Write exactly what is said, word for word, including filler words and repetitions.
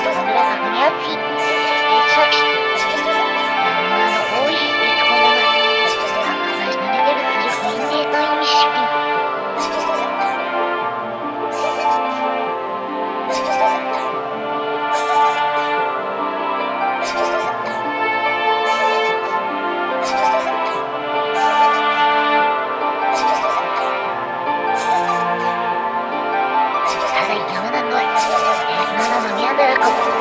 Ora agniazi, Echaki, Yamunaの多い越後物、話にレベルする民芸の意味しぴん。Saray Yamuna no, Nana no Miandara ko.